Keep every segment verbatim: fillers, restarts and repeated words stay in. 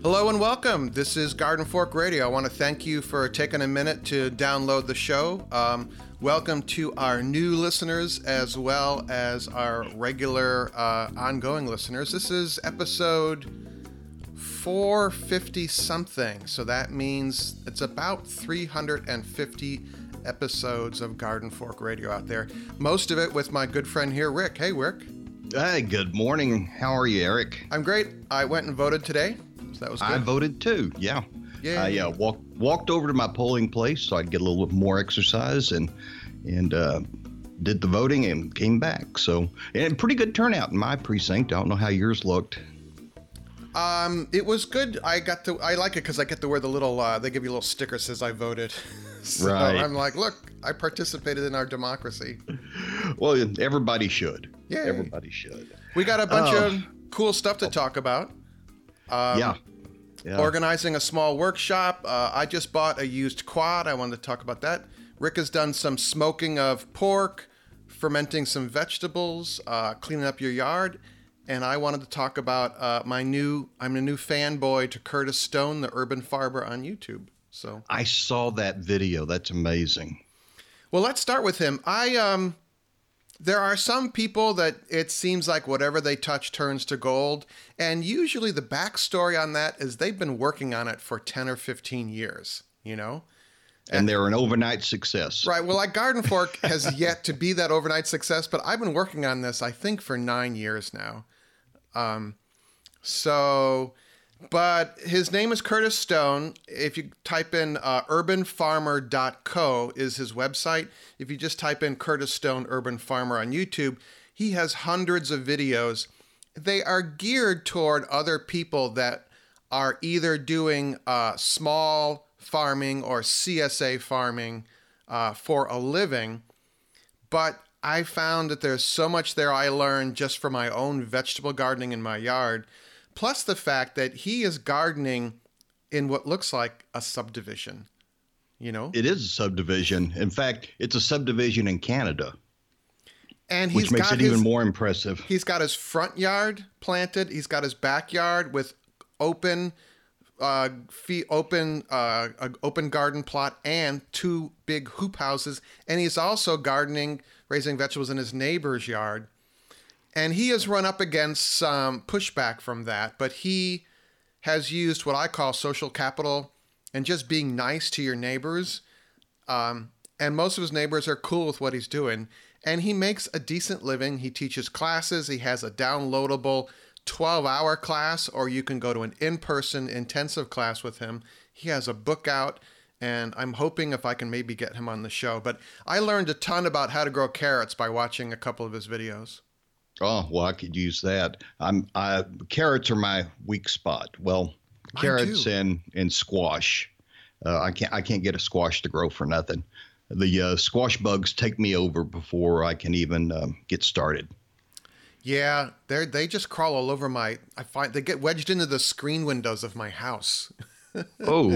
Hello and welcome. This is Garden Fork Radio. I want to thank you for taking a minute to download the show. Um, welcome to our new listeners as well as our regular uh, ongoing listeners. This is episode four fifty something, so that means it's about three hundred fifty episodes of Garden Fork Radio out there. Most of it with my good friend here, Rick. Hey, Rick. Hey, good morning. How are you, Eric? I'm great. I went and voted today. So that was good. I voted too. Yeah. Yeah. I uh, walked walked over to my polling place so I'd get a little bit more exercise and and uh, did the voting and came back. So and pretty good turnout in my precinct. I don't know how yours looked. Um, it was good. I got to. I like it because I get to wear the little. Uh, they give you a little sticker that says I voted. So right. I'm like, look, I participated in our democracy. Well, everybody should. Yeah. Everybody should. We got a bunch uh, of cool stuff to talk about. Um, yeah. yeah. Organizing a small workshop. Uh, I just bought a used quad. I wanted to talk about that. Rick has done some smoking of pork, fermenting some vegetables, uh, cleaning up your yard. And I wanted to talk about uh, my new, I'm a new fanboy to Curtis Stone, the urban farmer on YouTube. So I saw that video. That's amazing. Well, let's start with him. I, um, there are some people that it seems like whatever they touch turns to gold. And usually the backstory on that is they've been working on it for ten or fifteen years, you know? And, and they're an overnight success. Right. Well, like Garden Fork has yet to be that overnight success, but I've been working on this, I think, for nine years now. Um, so, but his name is Curtis Stone. If you type in uh, urban farmer dot co is his website. If you just type in Curtis Stone Urban Farmer on YouTube, he has hundreds of videos. They are geared toward other people that are either doing uh, small farming or C S A farming uh, for a living. But I found that there's so much there I learned just from my own vegetable gardening in my yard. Plus the fact that he is gardening in what looks like a subdivision, you know? It is a subdivision. In fact, it's a subdivision in Canada. And he's which makes got it his, even more impressive. He's got his front yard planted. He's got his backyard with open, uh, fee, open, uh, a open garden plot and two big hoop houses. And he's also gardening, raising vegetables in his neighbor's yard. And he has run up against some pushback from that, but he has used what I call social capital and just being nice to your neighbors. Um, and most of his neighbors are cool with what he's doing. And he makes a decent living. He teaches classes. He has a downloadable twelve-hour class, or you can go to an in-person intensive class with him. He has a book out, and I'm hoping if I can maybe get him on the show. But I learned a ton about how to grow carrots by watching a couple of his videos. Oh, well, I could use that. I'm I, carrots are my weak spot. Well, Mine carrots too. and and squash. Uh, I can't I can't get a squash to grow for nothing. The uh, squash bugs take me over before I can even um, get started. Yeah, they they just crawl all over my. I find they get wedged into the screen windows of my house. Oh,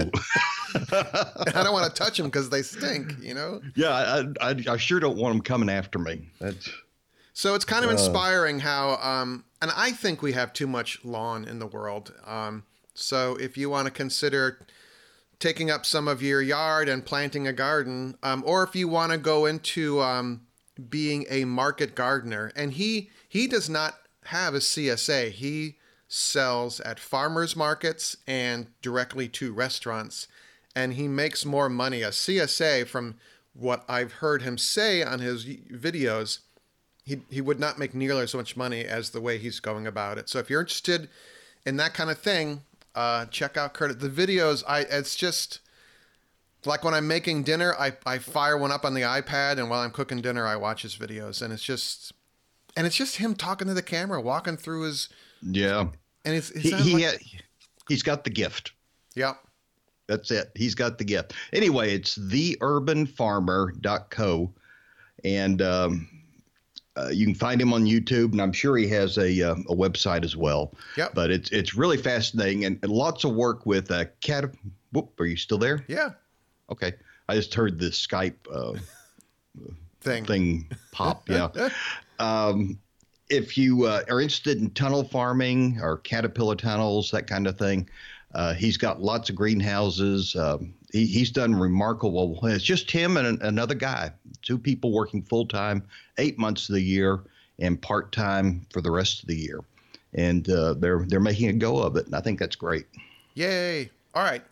I don't want to touch them because they stink. You know. yeah, I, I I sure don't want them coming after me. That's. So it's kind of Uh. inspiring how, um, and I think we have too much lawn in the world. Um, so if you want to consider taking up some of your yard and planting a garden, um, or if you want to go into um, being a market gardener, and he he does not have a C S A. He sells at farmers markets and directly to restaurants, and he makes more money. A C S A, from what I've heard him say on his videos, He he would not make nearly so much money as the way he's going about it. So if you're interested in that kind of thing, uh, check out Curtis. The videos, I it's just like when I'm making dinner, I, I fire one up on the iPad, and while I'm cooking dinner, I watch his videos, and it's just and it's just him talking to the camera, walking through his Yeah. And it's, it's he, he like, ha- he's got the gift. yeah. That's it. He's got the gift. Anyway, it's the urban farmer dot co, and um, uh, you can find him on YouTube, and I'm sure he has a uh, a website as well. Yep. But it's it's really fascinating, and, and lots of work with uh, cat. Whoop, are you still there? Yeah. Okay. I just heard the Skype uh, Thing. thing pop. Yeah. um, if you uh, are interested in tunnel farming or caterpillar tunnels, that kind of thing, Uh, he's got lots of greenhouses. Um, he, he's done remarkable. It's just him and an, another guy, two people working full time, eight months of the year, and part time for the rest of the year. And uh, they're they're making a go of it, and I think that's great. Yay! All right.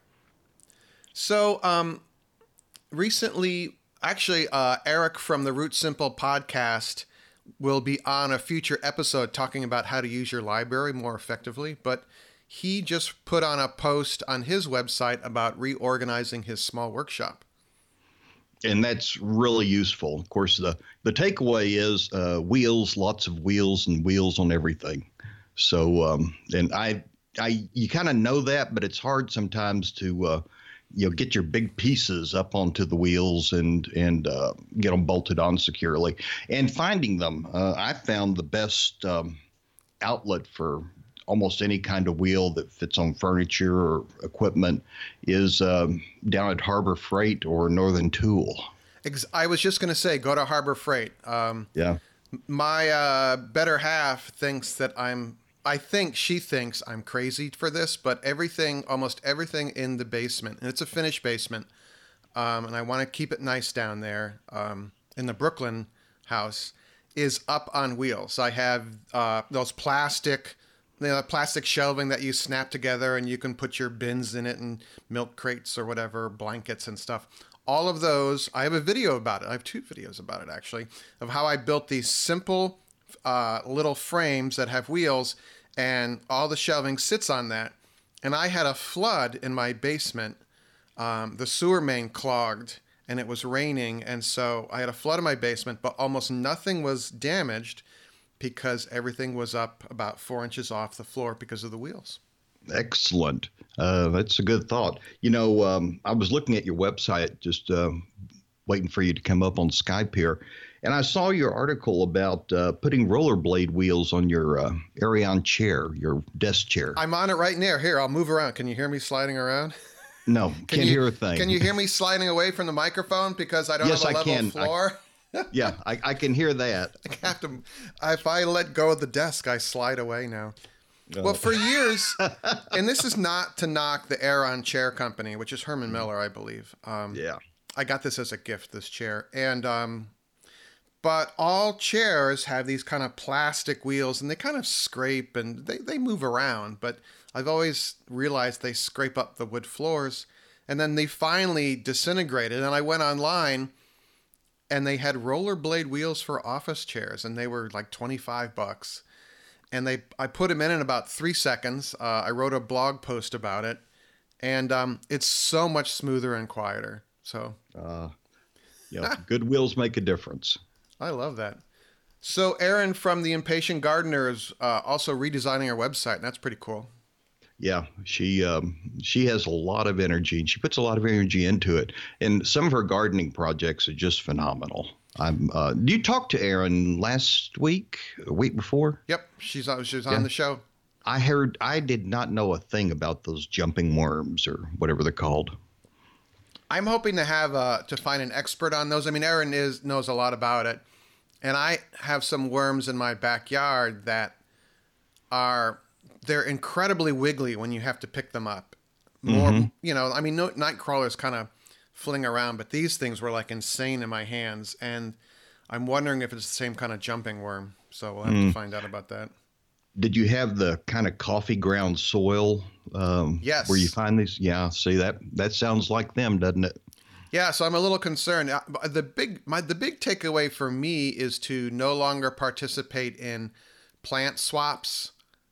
So um, recently, actually, uh, Eric from the Root Simple podcast will be on a future episode talking about how to use your library more effectively, but he just put on a post on his website about reorganizing his small workshop. And that's really useful. Of course, the, the takeaway is uh, wheels, lots of wheels and wheels on everything. So, um, and I, I, you kind of know that, but it's hard sometimes to, uh, you know, get your big pieces up onto the wheels and, and uh, get them bolted on securely. And finding them, uh, I found the best um, outlet for almost any kind of wheel that fits on furniture or equipment is um, down at Harbor Freight or Northern Tool. I was just going to say, go to Harbor Freight. Um, yeah. My uh, better half thinks that I'm, I think she thinks I'm crazy for this, but everything, almost everything in the basement, and it's a finished basement, um, and I want to keep it nice down there um, in the Brooklyn house, is up on wheels. I have uh, those plastic... The plastic shelving that you snap together and you can put your bins in it and milk crates or whatever, blankets and stuff. All of those, I have a video about it. I have two videos about it, actually, of how I built these simple uh, little frames that have wheels and all the shelving sits on that. And I had a flood in my basement. Um, the sewer main clogged and it was raining. And so I had a flood in my basement, but almost nothing was damaged because everything was up about four inches off the floor because of the wheels. Excellent. Uh, that's a good thought. You know, um, I was looking at your website, just uh, waiting for you to come up on Skype here, and I saw your article about uh, putting rollerblade wheels on your uh, Arion chair, your desk chair. I'm on it right now. Here, I'll move around. Can you hear me sliding around? No, can can't you, hear a thing. Can you hear me sliding away from the microphone because I don't yes, have a I level can. floor? I, yeah, I, I can hear that. I have to. If I let go of the desk, I slide away now. Oh. Well, for years, and this is not to knock the Aeron Chair Company, which is Herman Miller, I believe. Um, yeah, I got this as a gift, this chair, and um, but all chairs have these kind of plastic wheels, and they kind of scrape and they they move around. But I've always realized they scrape up the wood floors, and then they finally disintegrated. And I went online. And they had rollerblade wheels for office chairs, and they were like twenty-five bucks. And they, I put them in in about three seconds. Uh, I wrote a blog post about it, and um, it's so much smoother and quieter. So, uh, yeah, good wheels make a difference. I love that. So, Erin from the Impatient Gardener is uh, also redesigning her website, and that's pretty cool. Yeah, she um, she has a lot of energy, and she puts a lot of energy into it. And some of her gardening projects are just phenomenal. I'm. Uh, you talked to Erin last week, a week before? Yep, she's on. She's on yeah. the show. I heard. I did not know a thing about those jumping worms or whatever they're called. I'm hoping to have uh, to find an expert on those. I mean, Erin is knows a lot about it, and I have some worms in my backyard that are. They're incredibly wiggly when you have to pick them up. More, mm-hmm. you know, I mean, no, night crawlers kind of fling around, but these things were like insane in my hands. And I'm wondering if it's the same kind of jumping worm. So we'll have mm. to find out about that. Did you have the kind of coffee ground soil? Um, yes. Where you find these? Yeah. See, that, that sounds like them, doesn't it? Yeah. So I'm a little concerned. The big, my, the big takeaway for me is to no longer participate in plant swaps.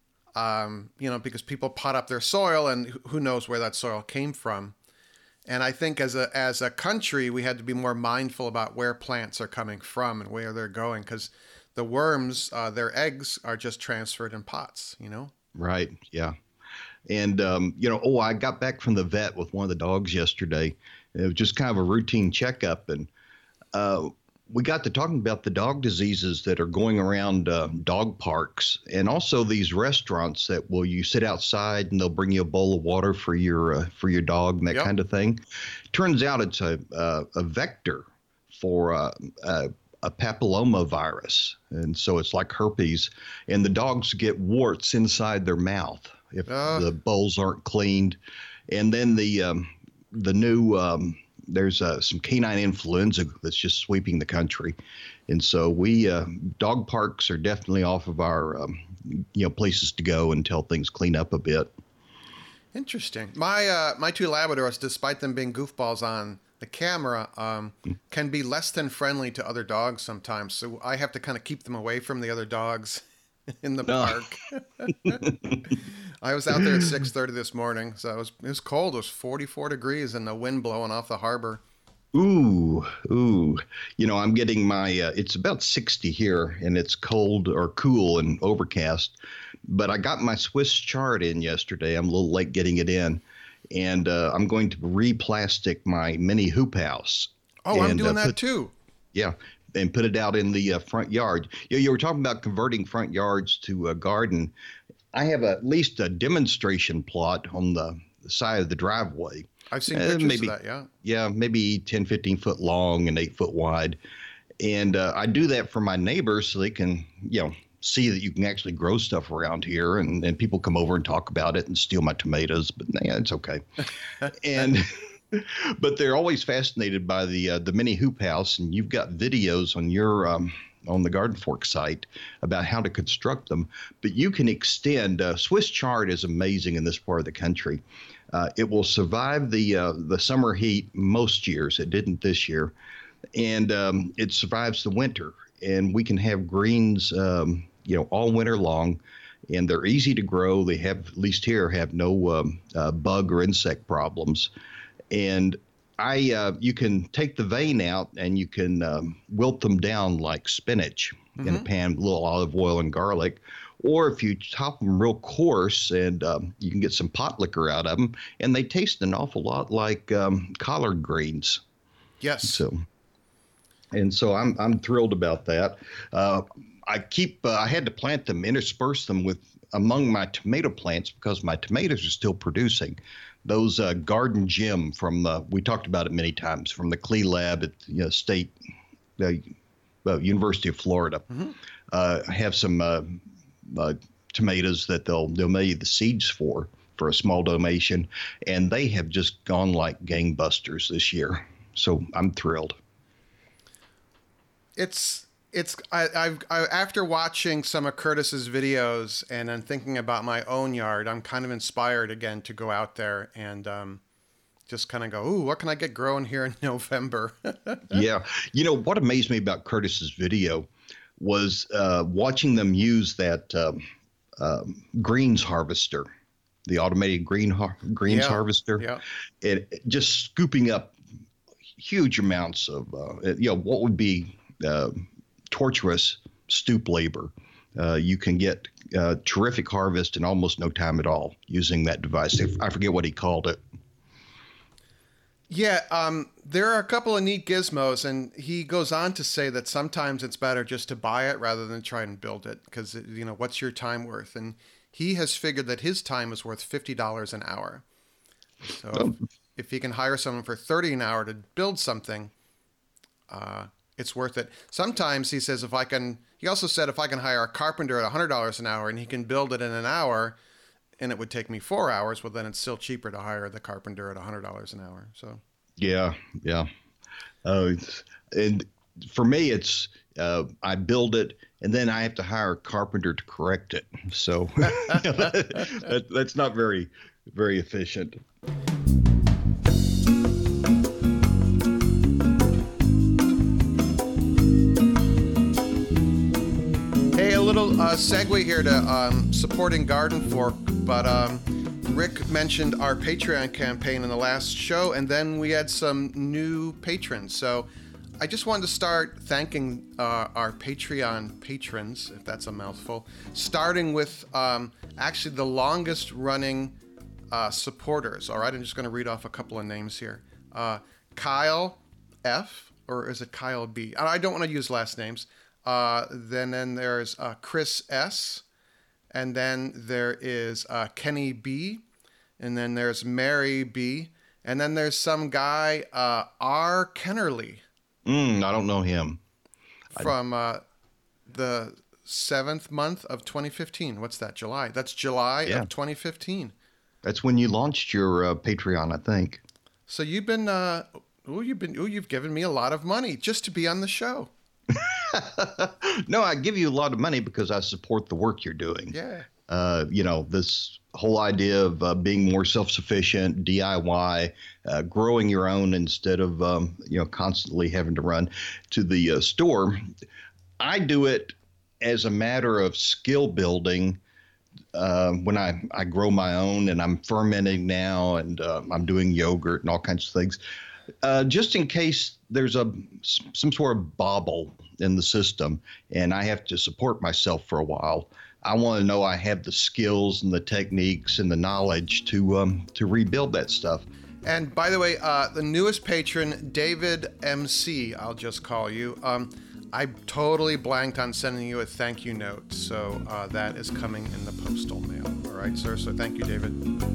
Um, you know, because people pot up their soil and who knows where that soil came from. And I think as a as a country, we had to be more mindful about where plants are coming from and where they're going, because the worms, uh, their eggs are just transferred in pots, you know? Right. Yeah. And, um, you know, oh, I got back from the vet with one of the dogs yesterday. It was just kind of a routine checkup. And uh, we got to talking about the dog diseases that are going around uh, dog parks, and also these restaurants that will you sit outside and they'll bring you a bowl of water for your uh, for your dog and that yep. kind of thing. Turns out it's a uh, a vector for uh, a, a papilloma virus, and so it's like herpes, and the dogs get warts inside their mouth. if Uh, the bowls aren't cleaned. And then the um, the new um, there's uh, some canine influenza that's just sweeping the country, and so we uh, dog parks are definitely off of our um, you know places to go until things clean up a bit. Interesting. My uh, my two Labradors, despite them being goofballs on the camera, um, can be less than friendly to other dogs sometimes. So I have to kind of keep them away from the other dogs in the No. park. I was out there at six thirty this morning, so it was it was cold. It was forty-four degrees and the wind blowing off the harbor. Ooh, ooh. You know, I'm getting my, uh, it's about sixty here and it's cold or cool and overcast. But I got my Swiss chard in yesterday. I'm a little late getting it in. And uh, I'm going to re-plastic my mini hoop house. Oh, I'm and, doing uh, that put, too. Yeah, and put it out in the uh, front yard. You know, you were talking about converting front yards to a garden. I have at least a demonstration plot on the side of the driveway. I've seen Uh, pictures maybe, of that, yeah. yeah, maybe ten, fifteen foot long and eight foot wide. And uh, I do that for my neighbors so they can, you know, see that you can actually grow stuff around here. And, and people come over and talk about it and steal my tomatoes, but yeah, it's okay. and but they're always fascinated by the uh, the mini hoop house. And you've got videos on your um, on the Garden Fork site about how to construct them. But you can extend. Uh, Swiss chard is amazing in this part of the country. Uh, it will survive the uh, the summer heat most years. It didn't this year, and um, it survives the winter. And we can have greens, um, you know, all winter long, and they're easy to grow. They have, at least here, have no um, uh, bug or insect problems. And I, uh, you can take the vein out and you can um, wilt them down like spinach mm-hmm. in a pan with a little olive oil and garlic. Or if you chop them real coarse and um, you can get some pot liquor out of them, and they taste an awful lot like um, collard greens. Yes. So, and so I'm I'm thrilled about that. Uh, I keep uh, I had to plant them, intersperse them with among my tomato plants because my tomatoes are still producing. Those uh, Garden Gem from uh, we talked about it many times from the Clee Lab at the you know, State uh, uh, University of Florida. Mm-hmm. Uh, I have some. Uh, Uh, tomatoes that they'll they'll mail you the seeds for for a small donation, and they have just gone like gangbusters this year. So I'm thrilled. It's it's I, I've I, after watching some of Curtis's videos and then thinking about my own yard, I'm kind of inspired again to go out there and um, just kind of go, ooh, what can I get growing here in November? Yeah, you know what amazed me about Curtis's video was uh, watching them use that um, um, greens harvester, the automated green har- greens yeah, harvester, yeah. and just scooping up huge amounts of, uh, you know, what would be uh, torturous stoop labor. Uh, you can get uh, terrific harvest in almost no time at all using that device. I forget what he called it. Yeah, um, there are a couple of neat gizmos, and he goes on to say that sometimes it's better just to buy it rather than try and build it, because, you know, what's your time worth? And he has figured that his time is worth fifty dollars an hour. So oh. if, if he can hire someone for thirty dollars an hour to build something, uh, it's worth it. Sometimes he says if I can, he also said if I can hire a carpenter at one hundred dollars an hour and he can build it in an hour, and it would take me four hours, well, then it's still cheaper to hire the carpenter at one hundred dollars an hour. So, yeah, yeah. Uh, and for me, it's uh, I build it, and then I have to hire a carpenter to correct it. So that, that's not very, very efficient. Hey, a little uh, segue here to um, supporting Garden Fork, but um, Rick mentioned our Patreon campaign in the last show, and then we had some new patrons. So I just wanted to start thanking uh, our Patreon patrons, if that's a mouthful, starting with um, actually the longest running uh, supporters. All right, I'm just going to read off a couple of names here. Uh, Kyle F, or is it Kyle B? I don't want to use last names. Uh, then, then there's uh, Chris S, and then there is uh, Kenny B, and then there's Mary B, and then there's some guy, uh, R. Kennerly. Mm, I don't know him. From uh, the seventh month of twenty fifteen. What's that? July. That's July Yeah. of twenty fifteen. That's when you launched your uh, Patreon, I think. So you've been, uh, oh, you've been, oh, you've given me a lot of money just to be on the show. No, I give you a lot of money because I support the work you're doing. Yeah. Uh, you know, this whole idea of uh, being more self-sufficient, D I Y, uh, growing your own instead of, um, you know, constantly having to run to the uh, store. I do it as a matter of skill building. Uh, when I, I grow my own and I'm fermenting now and uh, I'm doing yogurt and all kinds of things, uh, just in case there's a some sort of bobble in the system and I have to support myself for a while. I want to know I have the skills and the techniques and the knowledge to um, to rebuild that stuff. And by the way, uh, the newest patron, David M C, I'll just call you. Um, I totally blanked on sending you a thank you note, so uh, that is coming in the postal mail. All right, sir. So thank you, David.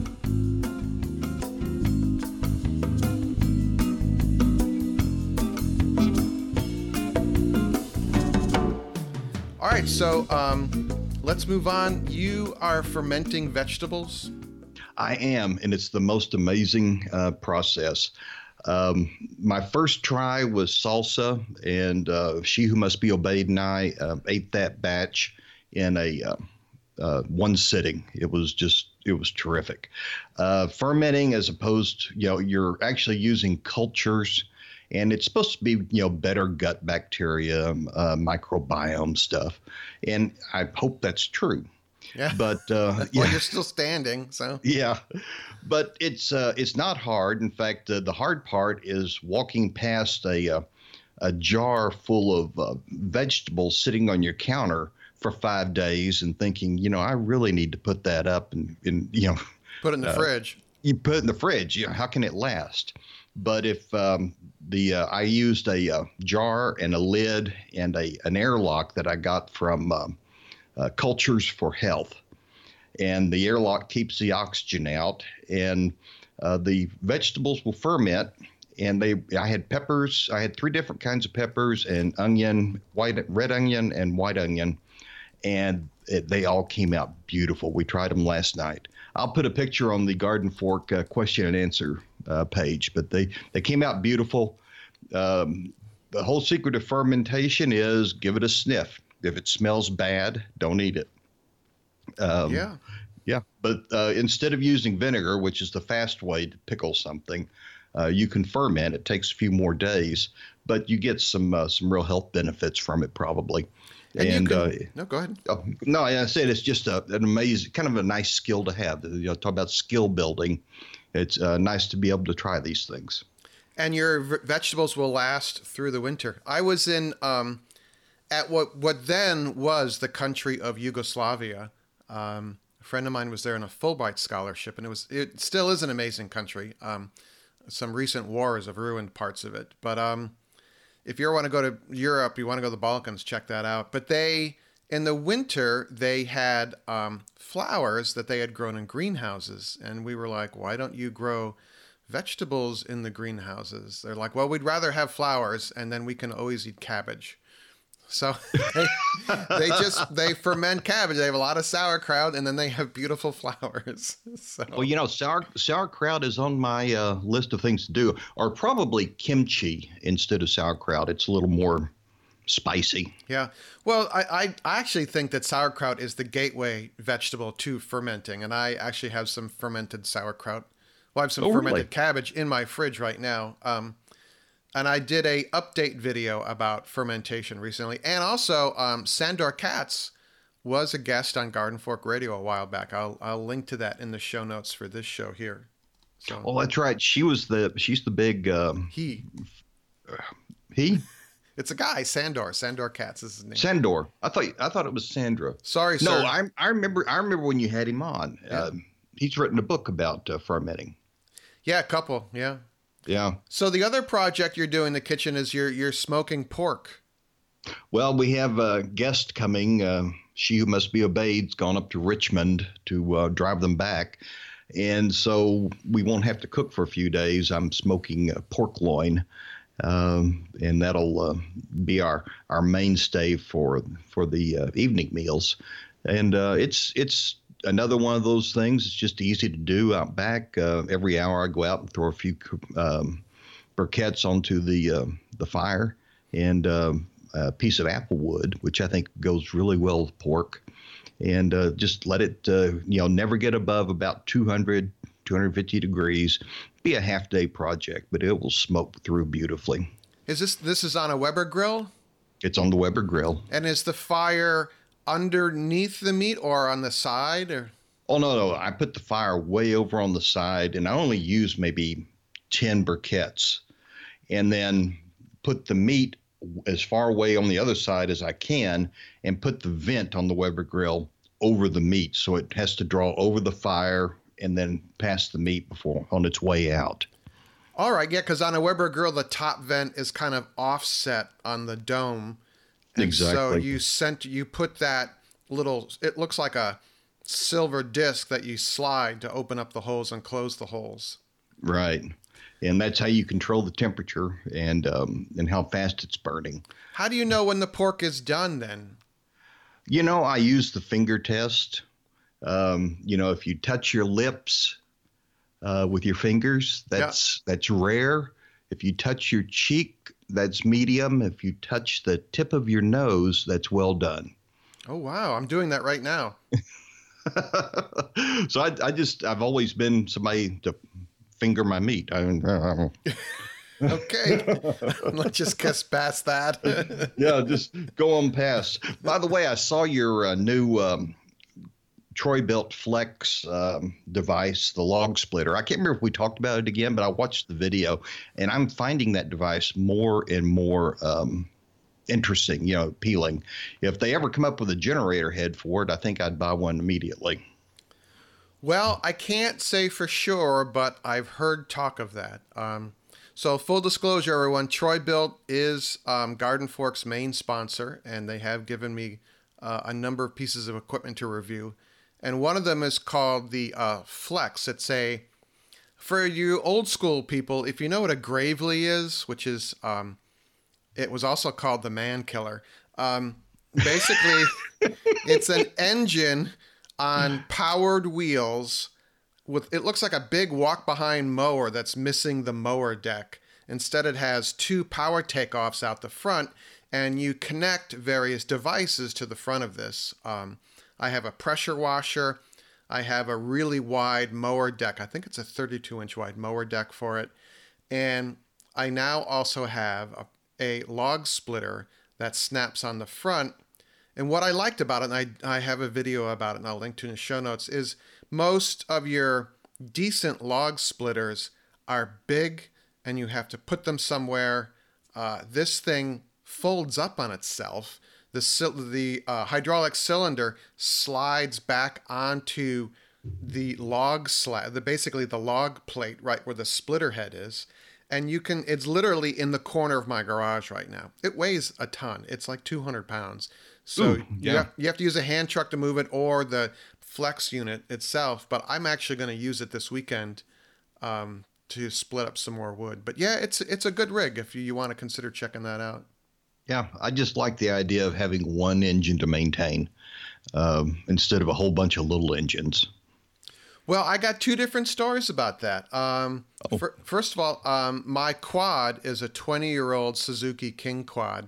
All right, so um, let's move on. You are fermenting vegetables. I am, and it's the most amazing uh, process. Um, my first try was salsa, and uh, She Who Must Be Obeyed and I uh, ate that batch in a uh, uh, one sitting. It was just, it was terrific. Uh, fermenting, as opposed, you know, you're actually using cultures, and it's supposed to be, you know, better gut bacteria, uh, microbiome stuff, and I hope that's true. Yeah. But uh, well, yeah. you're still standing, so Yeah, but it's uh, it's not hard. In fact, uh, the hard part is walking past a uh, a jar full of uh, vegetables sitting on your counter for five days and thinking, you know, I really need to put that up and, and you know, put it in the uh, fridge. You put it in the fridge. You know, how can it last? But if um, the uh, I used a uh, jar and a lid and a an airlock that I got from um, uh, Cultures for Health. And the airlock keeps the oxygen out, and uh, the vegetables will ferment. And they, I had peppers. I had three different kinds of peppers and onion, white, red onion, and white onion, and it, they all came out beautiful. We tried them last night. I'll put a picture on the Garden Fork uh, question and answer uh, page, but they they came out beautiful. Um, the whole secret of fermentation is give it a sniff. If it smells bad, don't eat it. Um, yeah. Yeah. But uh, instead of using vinegar, which is the fast way to pickle something, uh, you can ferment. It takes a few more days, but you get some uh, some real health benefits from it probably. And, and can, uh, no, go ahead. uh, no, I said it's just a, an amazing, kind of a nice skill to have. You know, talk about skill building. It's uh, nice to be able to try these things. And your v- vegetables will last through the winter. I was in um, at what what then was the country of Yugoslavia. Um, a friend of mine was there on a Fulbright scholarship, and it was it still is an amazing country. Um, some recent wars have ruined parts of it, but um, if you want to go to Europe, you want to go to the Balkans, check that out. But they in the winter they had um, flowers that they had grown in greenhouses, and we were like, why don't you grow vegetables in the greenhouses? They're like, well, we'd rather have flowers, and then we can always eat cabbage. So they, they just they ferment cabbage. They have a lot of sauerkraut, and then they have beautiful flowers. So. Well, you know, sour, sauerkraut is on my uh, list of things to do, or probably kimchi instead of sauerkraut. It's a little more spicy. Yeah. Well, I, I, I actually think that sauerkraut is the gateway vegetable to fermenting, and I actually have some fermented sauerkraut. Well, I have some Oh, fermented really? cabbage in my fridge right now. Um, And I did a update video about fermentation recently. And also, um, Sandor Katz was a guest on Garden Fork Radio a while back. I'll I'll link to that in the show notes for this show here. So Oh, that's right. She was the she's the big um, he, he it's a guy, Sandor. Sandor Katz is his name. Sandor. I thought I thought it was Sandra. Sorry, No, sir. I I remember I remember when you had him on. Yeah. Uh, he's written a book about uh, fermenting. Yeah, a couple. Yeah. Yeah. So the other project you're doing in the kitchen is you're you're smoking pork. Well, we have a guest coming. Uh, She Who Must Be Obeyed's gone up to Richmond to uh, drive them back. And so we won't have to cook for a few days. I'm smoking uh, pork loin. um, and that'll uh, be our our mainstay for for the uh, evening meals. And uh, it's it's another one of those things. It's just easy to do out back. Uh, every hour I go out and throw a few um, briquettes onto the uh, the fire, and um, a piece of apple wood, which I think goes really well with pork, and uh, just let it uh, you know never get above about two hundred, two hundred fifty degrees. Be a half day project, but it will smoke through beautifully. Is this this is on a Weber grill? It's on the Weber grill. And is the fire underneath the meat or on the side? Or oh no, no, I put the fire way over on the side, and I only use maybe ten briquettes, and then put the meat as far away on the other side as I can, and put the vent on the Weber grill over the meat, so it has to draw over the fire and then past the meat before on its way out. All right, yeah, because on a Weber grill, the top vent is kind of offset on the dome. And exactly. So you sent you put that little, it looks like a silver disc that you slide to open up the holes and close the holes. Right. And that's how you control the temperature and um, and how fast it's burning. How do you know when the pork is done then? You know, I use the finger test. Um, you know, if you touch your lips uh, with your fingers, that's yeah. that's rare. If you touch your cheek, that's medium. If you touch the tip of your nose, that's well done. Oh, wow. I'm doing that right now. So I, I just, I've always been somebody to finger my meat. I, I Okay. Let's just guess past that. Yeah, just go on past. By the way, I saw your uh, new um, Troy-Bilt Flex um, device, the log splitter. I can't remember if we talked about it again, but I watched the video, and I'm finding that device more and more um, interesting, you know, appealing. If they ever come up with a generator head for it, I think I'd buy one immediately. Well, I can't say for sure, but I've heard talk of that. Um, so full disclosure, everyone, Troy-Bilt is um, Garden Fork's main sponsor, and they have given me uh, a number of pieces of equipment to review. And one of them is called the uh, Flex. It's a, for you old school people, if you know what a Gravely is, which is, um, it was also called the Man Killer. Um, basically, it's an engine on powered wheels with, it looks like a big walk behind mower that's missing the mower deck. Instead, it has two power takeoffs out the front, and you connect various devices to the front of this. Um, I have a pressure washer. I have a really wide mower deck. I think it's a thirty-two inch wide mower deck for it. And I now also have a, a log splitter that snaps on the front. And what I liked about it, and I, I have a video about it and I'll link to in the show notes, is most of your decent log splitters are big and you have to put them somewhere. Uh, this thing folds up on itself. The, the uh, hydraulic cylinder slides back onto the log slab, the basically the log plate right where the splitter head is. And you can, it's literally in the corner of my garage right now. It weighs a ton. It's like two hundred pounds. So Ooh, yeah. you, have, you have to use a hand truck to move it or the Flex unit itself. But I'm actually going to use it this weekend um, to split up some more wood. But yeah, it's it's a good rig if you, you want to consider checking that out. Yeah, I just like the idea of having one engine to maintain um, instead of a whole bunch of little engines. Well, I got two different stories about that. Um, oh. for, first of all, um, my quad is a twenty-year-old Suzuki King Quad,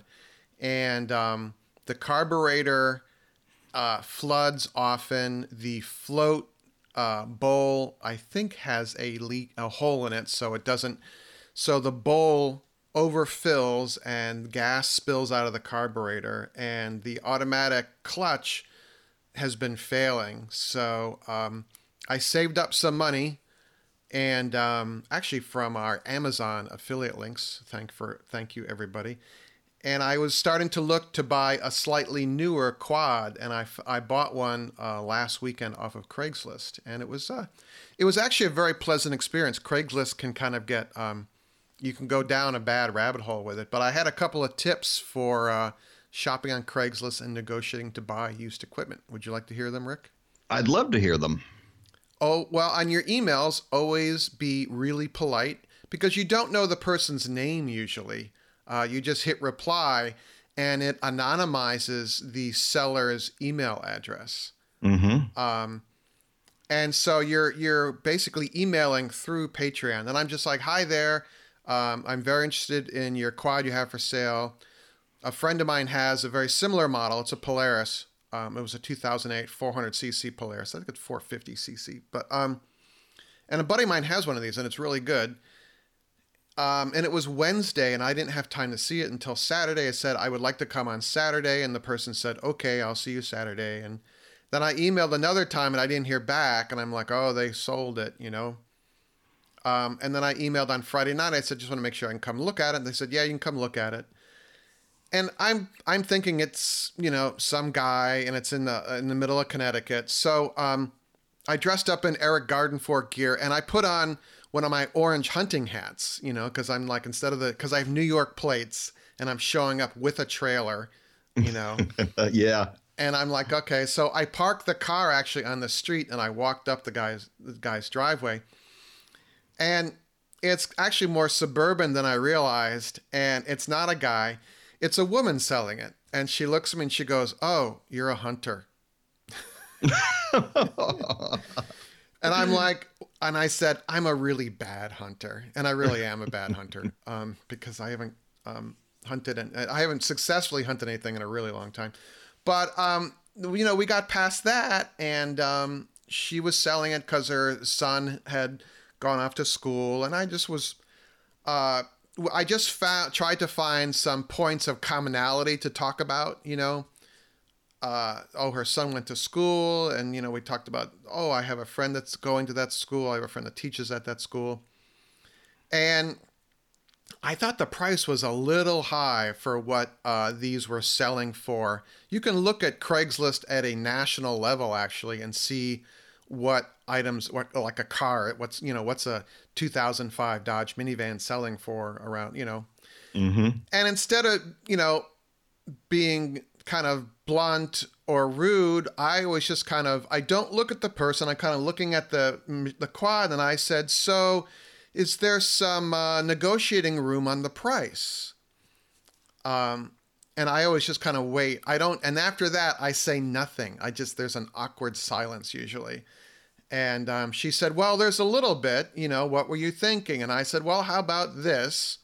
and um, the carburetor uh, floods often. The float uh, bowl, I think, has a leak, a hole in it, so it doesn't. So the bowl overfills and gas spills out of the carburetor, and the automatic clutch has been failing. So um, I saved up some money, and um, actually from our Amazon affiliate links, thank for thank you everybody. And I was starting to look to buy a slightly newer quad, and I, I bought one uh, last weekend off of Craigslist, and it was uh, it was actually a very pleasant experience. Craigslist can kind of get um, you can go down a bad rabbit hole with it, but I had a couple of tips for uh, shopping on Craigslist and negotiating to buy used equipment. Would you like to hear them, Rick? I'd love to hear them. Oh, well, on your emails, always be really polite, because you don't know the person's name usually. Uh, you just hit reply, and it anonymizes the seller's email address. Mm-hmm. Um, and so you're you're basically emailing through Patreon, and I'm just like, "Hi there, um, I'm very interested in your quad you have for sale. A friend of mine has a very similar model. It's a Polaris. Um, it was a two thousand eight four hundred c c Polaris. I think it's four fifty c c, but um, and a buddy of mine has one of these, and it's really good." Um, and it was Wednesday, and I didn't have time to see it until Saturday. I said I would like to come on Saturday, and the person said, "Okay, I'll see you Saturday." And then I emailed another time, and I didn't hear back, and I'm like, "Oh, they sold it," you know. Um, and then I emailed on Friday night. I said, "Just want to make sure I can come look at it." And they said, "Yeah, you can come look at it." And I'm I'm thinking it's, you know, some guy, and it's in the in the middle of Connecticut. So um, I dressed up in Eric Gardenfork gear, and I put on one of my orange hunting hats, you know, because I'm like, instead of the, because I have New York plates, and I'm showing up with a trailer, you know. Yeah. And I'm like, okay. So I parked the car actually on the street, and I walked up the guy's the guy's driveway, and it's actually more suburban than I realized, and it's not a guy. It's a woman selling it. And she looks at me and she goes, "Oh, you're a hunter." And I'm like, and I said, "I'm a really bad hunter." And I really am a bad hunter, um, because I haven't um, hunted, and I haven't successfully hunted anything in a really long time. But, um, you know, we got past that, and um, she was selling it because her son had gone off to school. And I just was, uh, I just found, tried to find some points of commonality to talk about, you know. Uh, oh, her son went to school, and, you know, we talked about, oh, I have a friend that's going to that school. I have a friend that teaches at that school. And I thought the price was a little high for what uh, these were selling for. You can look at Craigslist at a national level, actually, and see what items, what like a car, what's, you know, what's a two thousand five Dodge minivan selling for around, you know. Mm-hmm. And instead of, you know, being kind of blunt or rude, I was just kind of, I don't look at the person. I kind of looking at the the quad, and I said, "So is there some uh, negotiating room on the price?" Um, and I always just kind of wait. I don't, and after that, I say nothing. I just, there's an awkward silence usually. And um, she said, "Well, there's a little bit, you know, what were you thinking?" And I said, "Well, how about this?"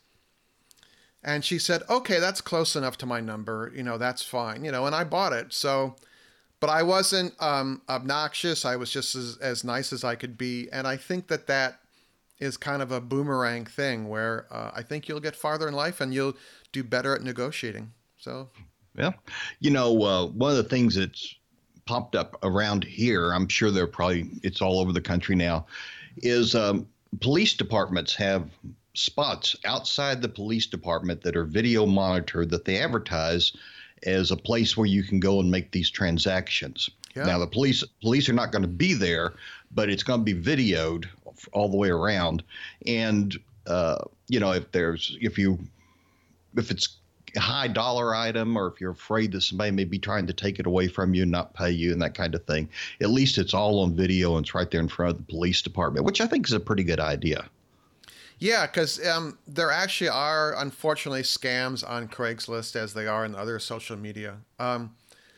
And she said, "Okay, that's close enough to my number. You know, that's fine." You know, and I bought it. So, but I wasn't um, obnoxious. I was just as, as nice as I could be. And I think that that is kind of a boomerang thing where uh, I think you'll get farther in life and you'll do better at negotiating. So, yeah. You know, uh, one of the things that's popped up around here, I'm sure they're probably, it's all over the country now, is um, police departments have spots outside the police department that are video monitored that they advertise as a place where you can go and make these transactions. Yeah. Now, the police police are not going to be there, but it's going to be videoed all the way around. And, uh, you know, if there's, if you, if it's a high dollar item, or if you're afraid that somebody may be trying to take it away from you and not pay you and that kind of thing, at least it's all on video and it's right there in front of the police department, which I think is a pretty good idea. Yeah, because um, there actually are, unfortunately, scams on Craigslist as they are in other social media. Um,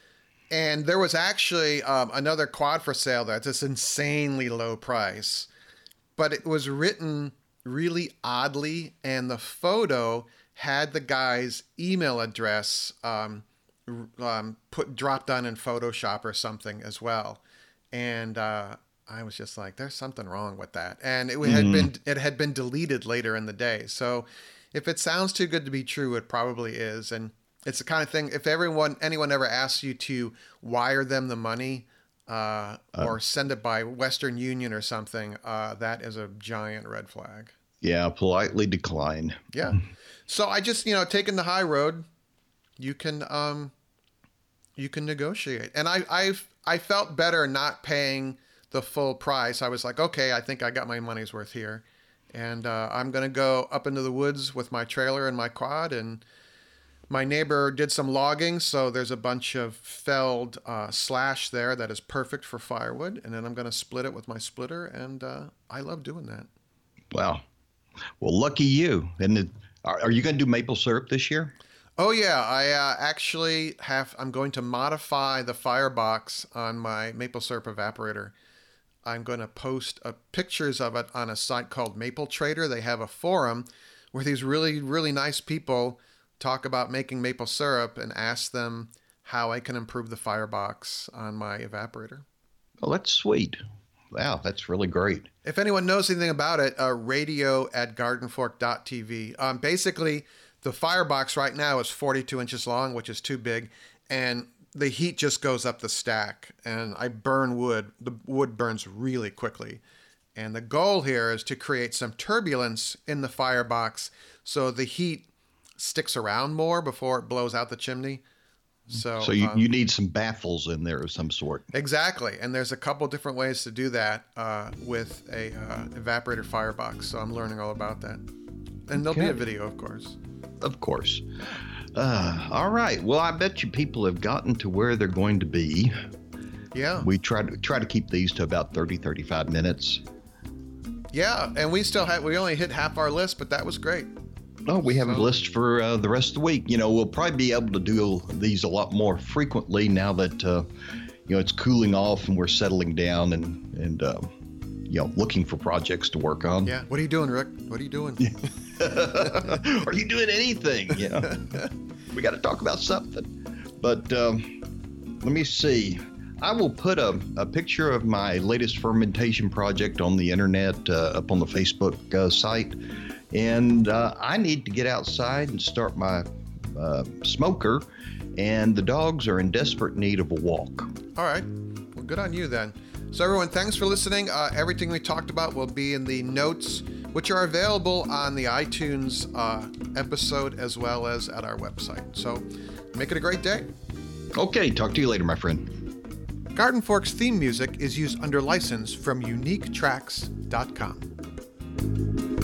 and there was actually um, another quad for sale that's this insanely low price, but it was written really oddly, and the photo had the guy's email address um, um, put dropped on in Photoshop or something as well. And uh, I was just like, there's something wrong with that. And it had mm. been it had been deleted later in the day. So if it sounds too good to be true, it probably is. And it's the kind of thing, if everyone anyone ever asks you to wire them the money uh, uh, or send it by Western Union or something, uh, that is a giant red flag. Yeah, politely decline. Yeah. So I just, you know, taking the high road, you can um you can negotiate. And I I've I felt better not paying the full price. I was like, okay, I think I got my money's worth here. And uh, I'm going to go up into the woods with my trailer and my quad. And my neighbor did some logging, so there's a bunch of felled uh, slash there that is perfect for firewood. And then I'm going to split it with my splitter. And uh, I love doing that. Wow. Well, lucky you. And the, are, are you going to do maple syrup this year? Oh yeah, I uh, actually have. I'm going to modify the firebox on my maple syrup evaporator. I'm going to post uh, pictures of it on a site called Maple Trader. They have a forum where these really, really nice people talk about making maple syrup and ask them how I can improve the firebox on my evaporator. Oh, that's sweet. Wow, that's really great. If anyone knows anything about it, uh, radio at garden fork dot t v. Um, basically, the firebox right now is forty-two inches long, which is too big, and the heat just goes up the stack, and I burn wood. The wood burns really quickly. And the goal here is to create some turbulence in the firebox so the heat sticks around more before it blows out the chimney. So, so you, um, you need some baffles in there of some sort. Exactly. And there's a couple different ways to do that uh, with a uh, evaporator firebox. So I'm learning all about that. And there'll Okay. be a video, of course. Of course. Uh, all right. Well, I bet you people have gotten to where they're going to be. Yeah. We try to try to keep these to about thirty, thirty-five minutes. Yeah. And we still had, we only hit half our list, but that was great. Oh, we have So- a list for uh, the rest of the week. You know, we'll probably be able to do these a lot more frequently now that, uh, you know, it's cooling off and we're settling down and, and uh, you know, looking for projects to work on. Yeah. What are you doing, Rick? What are you doing? Are you doing anything? You know, we got to talk about something. But um, let me see. I will put a, a picture of my latest fermentation project on the internet, uh, up on the Facebook uh, site. And uh, I need to get outside and start my uh, smoker. And the dogs are in desperate need of a walk. All right. Well, good on you then. So everyone, thanks for listening. Uh, everything we talked about will be in the notes, which are available on the iTunes uh, episode as well as at our website. So make it a great day. Okay, talk to you later, my friend. Garden Fork's theme music is used under license from unique tracks dot com.